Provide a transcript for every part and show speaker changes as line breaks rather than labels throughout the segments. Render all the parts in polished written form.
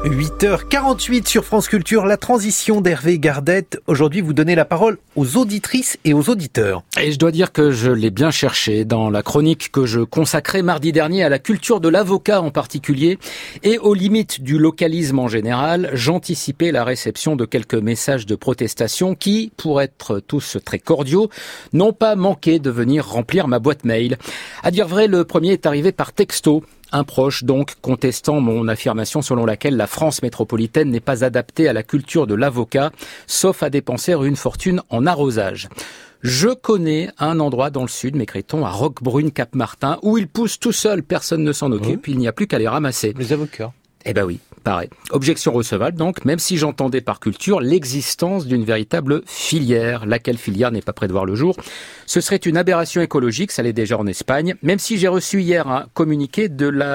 8h48 sur France Culture, la transition d'Hervé Gardette. Aujourd'hui, vous donnez la parole aux auditrices et aux auditeurs.
Et je dois dire que je l'ai bien cherché dans la chronique que je consacrais mardi dernier à la culture de l'avocat en particulier et aux limites du localisme en général. J'anticipais la réception de quelques messages de protestation qui, pour être tous très cordiaux, n'ont pas manqué de venir remplir ma boîte mail. À dire vrai, le premier est arrivé par texto. Un proche, donc, contestant mon affirmation selon laquelle la France métropolitaine n'est pas adaptée à la culture de l'avocat, sauf à dépenser une fortune en arrosage. Je connais un endroit dans le sud, m'écrit-on, à Roquebrune-Cap-Martin, où il pousse tout seul, personne ne s'en occupe, il n'y a plus qu'à les ramasser.
Les avocats.
Eh ben oui, pareil. Objection recevable donc, même si j'entendais par culture l'existence d'une véritable filière. Laquelle filière n'est pas près de voir le jour. Ce serait une aberration écologique, ça l'est déjà en Espagne, même si j'ai reçu hier un communiqué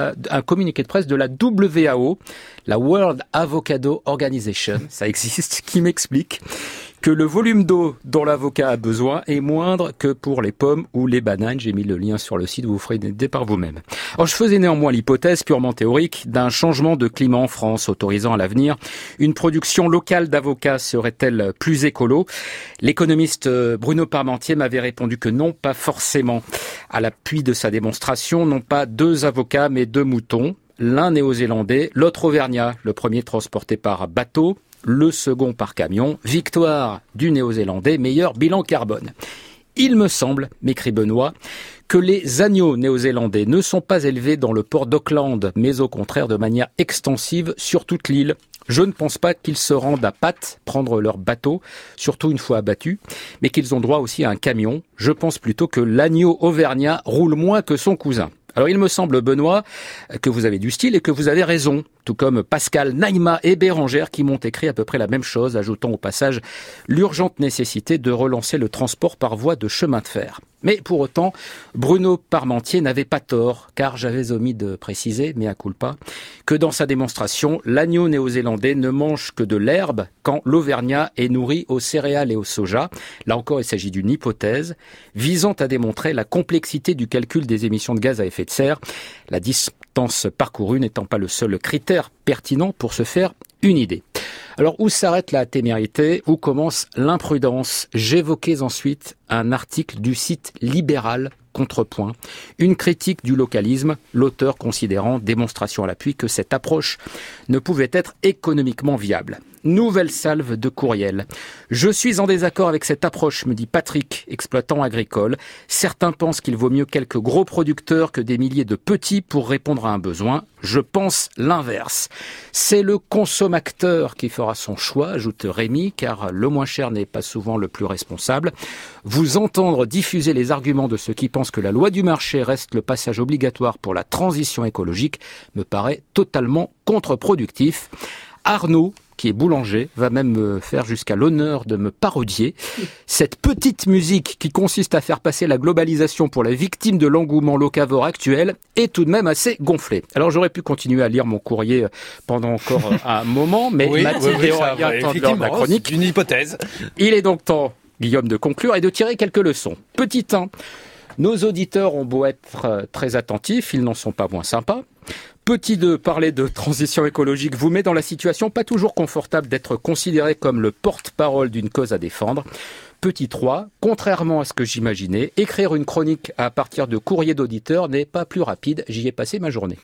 de presse de la WHO, la World Avocado Organization, ça existe, qui m'explique que le volume d'eau dont l'avocat a besoin est moindre que pour les pommes ou les bananes. J'ai mis le lien sur le site, vous ferez une idée par vous-même. Alors, je faisais néanmoins l'hypothèse purement théorique d'un changement de climat en France, autorisant à l'avenir une production locale d'avocats serait-elle plus écolo? L'économiste Bruno Parmentier m'avait répondu que non, pas forcément. À l'appui de sa démonstration, non pas 2 avocats, mais 2 moutons. L'un néo-zélandais, l'autre auvergnat, le premier transporté par bateau, le second par camion. Victoire du néo-zélandais, meilleur bilan carbone. Il me semble, m'écrit Benoît, que les agneaux néo-zélandais ne sont pas élevés dans le port d'Auckland, mais au contraire de manière extensive sur toute l'île. Je ne pense pas qu'ils se rendent à Pâtes prendre leur bateau, surtout une fois abattus, mais qu'ils ont droit aussi à un camion. Je pense plutôt que l'agneau auvergnat roule moins que son cousin. Alors il me semble, Benoît, que vous avez du style et que vous avez raison, tout comme Pascal, Naïma et Bérangère qui m'ont écrit à peu près la même chose, ajoutant au passage l'urgente nécessité de relancer le transport par voie de chemin de fer. Mais pour autant, Bruno Parmentier n'avait pas tort, car j'avais omis de préciser, mea culpa, que dans sa démonstration, l'agneau néo-zélandais ne mange que de l'herbe quand l'auvergnat est nourri aux céréales et au soja. Là encore, il s'agit d'une hypothèse visant à démontrer la complexité du calcul des émissions de gaz à effet de serre, la distance parcourue n'étant pas le seul critère pertinent pour se faire une idée. Alors, où s'arrête la témérité? Où commence l'imprudence? J'évoquais ensuite un article du site Libéral Contrepoint, une critique du localisme, l'auteur considérant, démonstration à l'appui, que cette approche ne pouvait être économiquement viable. Nouvelle salve de courriel. Je suis en désaccord avec cette approche, me dit Patrick, exploitant agricole. Certains pensent qu'il vaut mieux quelques gros producteurs que des milliers de petits pour répondre à un besoin. Je pense l'inverse. C'est le consommateur qui fera son choix, ajoute Rémi, car le moins cher n'est pas souvent le plus responsable. Vous entendre diffuser les arguments de ceux qui pensent que la loi du marché reste le passage obligatoire pour la transition écologique me paraît totalement contre-productif. Arnaud, qui est boulanger, va même me faire jusqu'à l'honneur de me parodier. Cette petite musique qui consiste à faire passer la globalisation pour la victime de l'engouement locavore actuel est tout de même assez gonflée. Alors j'aurais pu continuer à lire mon courrier pendant encore un moment, mais Mathilde et Aurélien tentent lors de la chronique.
Une hypothèse.
Il est donc temps, Guillaume, de conclure et de tirer quelques leçons. Petit 1, nos auditeurs ont beau être très attentifs, ils n'en sont pas moins sympas. Petit 2, parler de transition écologique vous met dans la situation pas toujours confortable d'être considéré comme le porte-parole d'une cause à défendre. Petit 3, contrairement à ce que j'imaginais, écrire une chronique à partir de courriers d'auditeurs n'est pas plus rapide, j'y ai passé ma journée.